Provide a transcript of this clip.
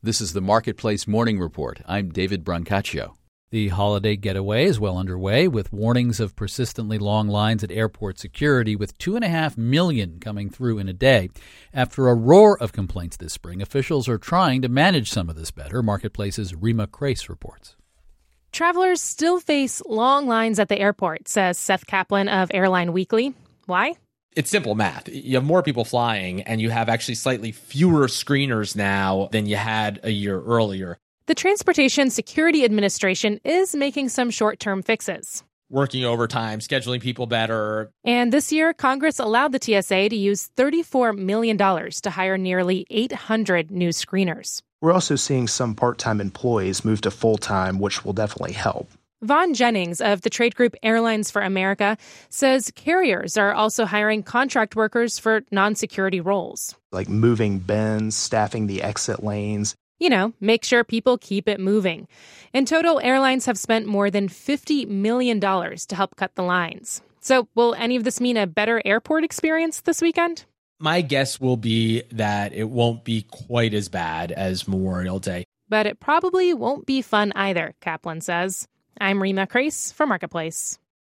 This is the Marketplace Morning Report. I'm David Brancaccio. The holiday getaway is well underway, with warnings of persistently long lines at airport security, with 2.5 million coming through in a day. After a roar of complaints this spring, officials are trying to manage some of this better. Marketplace's Rima Crace reports. Travelers still face long lines at the airport, says Seth Kaplan of Airline Weekly. Why? It's simple math. You have more people flying, and you have actually slightly fewer screeners now than you had a year earlier. The Transportation Security Administration is making some short-term fixes. Working overtime, scheduling people better. And this year, Congress allowed the TSA to use $34 million to hire nearly 800 new screeners. We're also seeing some part-time employees move to full-time, which will definitely help. Vaughn Jennings of the trade group Airlines for America says carriers are also hiring contract workers for non-security roles. Like moving bins, staffing the exit lanes. You know, make sure people keep it moving. In total, airlines have spent more than $50 million to help cut the lines. So will any of this mean a better airport experience this weekend? My guess will be that it won't be quite as bad as Memorial Day. But it probably won't be fun either, Kaplan says. I'm Rima Crace for Marketplace.